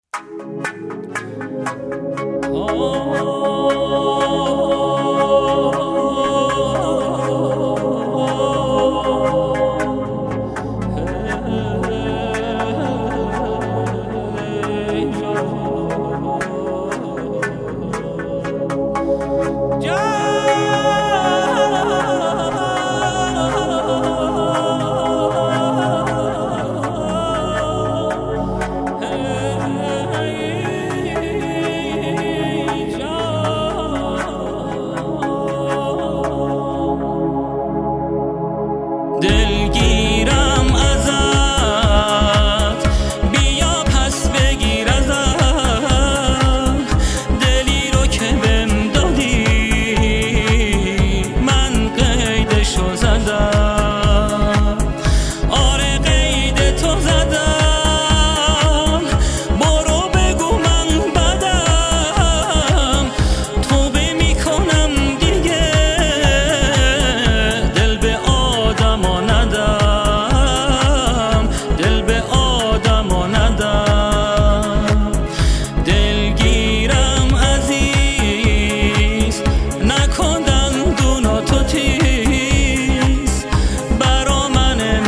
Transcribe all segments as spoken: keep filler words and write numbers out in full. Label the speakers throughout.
Speaker 1: دلگیرم ازت، بیا پس بگیر ازم دلی رو که بهم دادی، من قیدشو زدم. آره قید تو زدم، برو بگو من بدم، توبه میکنم دیگه دل به آدما ندم، دل به آدما ندم. دلگیرم عزیز، نکن دندونا تو تیز برا من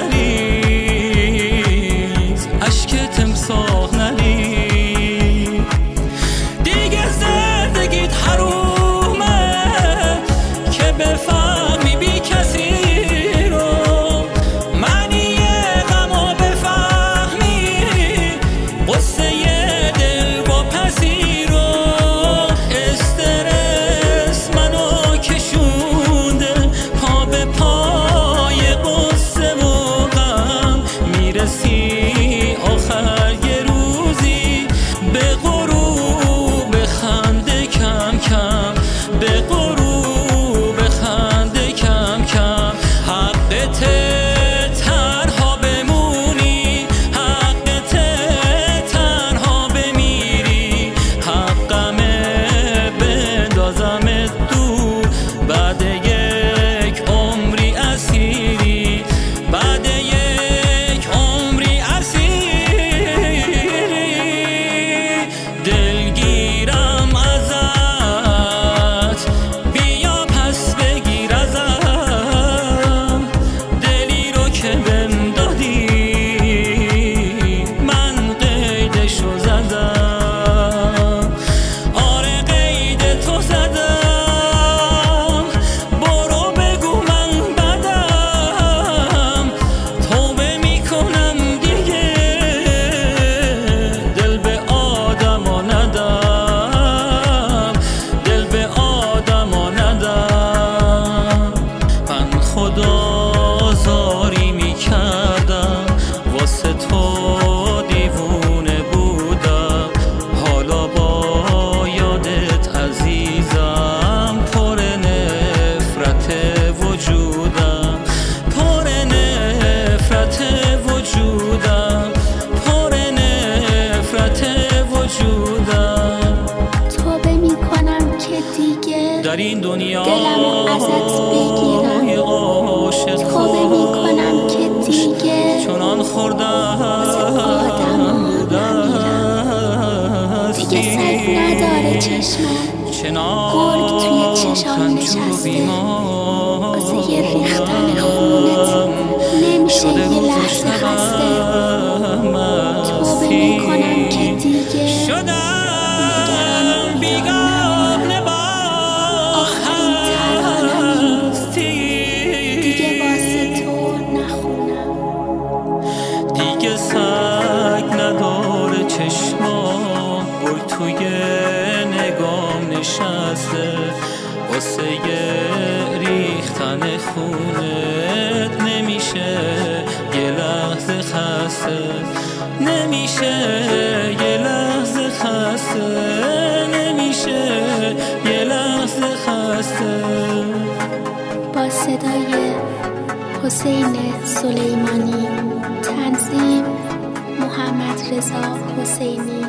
Speaker 1: مریض، اشکت امساق نریز. دیگه زندگیت حرومه که بفهمی بی کسی رو، معنی غمو بفهمی، قصه دل با پسی رو. استرس منو کشونده پا به پای قصه و غم، میرسی آخر یه روزی به غروب خنده کم کم، به غروب خنده کم کم. حقت تنها بمونی، حقت تنها بمیری، حقمه بندازمت دور بعد یک عمری اسیری، بعد یک عمری اسیری. دلگیرم ازت، بیا پس بگیر ازم دلی رو که بهم دادی، من قیدشو زدم. آره قید تو زدم، برو بگو من بدم، توبه میکنم دیگه دل به آدما ندم، دل به آدما ندم. من خدا زاری میکردم واسه تو دیوونه بودم، حالا با یادت عزیزم پر نفرت وجودم، پر نفرت وجودم، پر نفرت وجودم.
Speaker 2: توبه میکنم که دیگه
Speaker 1: در این دنیا
Speaker 2: دلمو ازت بگیرم،
Speaker 1: عاشق
Speaker 2: توبه میکنم که دیگه
Speaker 1: چنان خوردم
Speaker 2: دیگه سگ نداره چشمم، گرگ توی چشام نشسته واسه یه ریختن خونت نمیشه یه لحظه خسته. توبه میکنم که دیگه
Speaker 1: شدم بیگانه با
Speaker 2: آخرین ترانم دیگه واسه تو نخونم.
Speaker 1: دیگه سگ نداره چشمام، گل توی نگام نشسته واسه یه ریختن خونت نمیشه یه لحظه خسته، نمیشه یه لحظه خسته، نمیشه یه لحظه خسته.
Speaker 2: با صدای حسین سلیمانی، تنظیم محمد رضا حسینی.